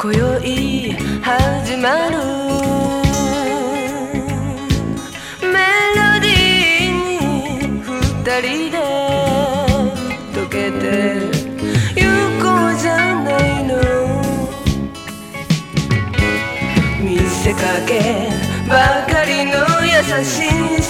今宵始まるメロディーに二人で溶けてゆこうじゃないの。見せかけばかりの優し